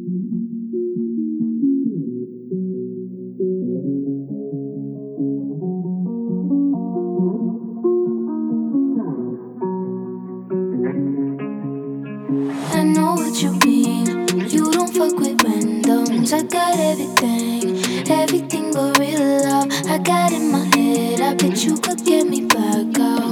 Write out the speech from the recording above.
I know what you mean. You don't fuck with randoms. I got everything but real love. I got in my head. I bet you could get me back out.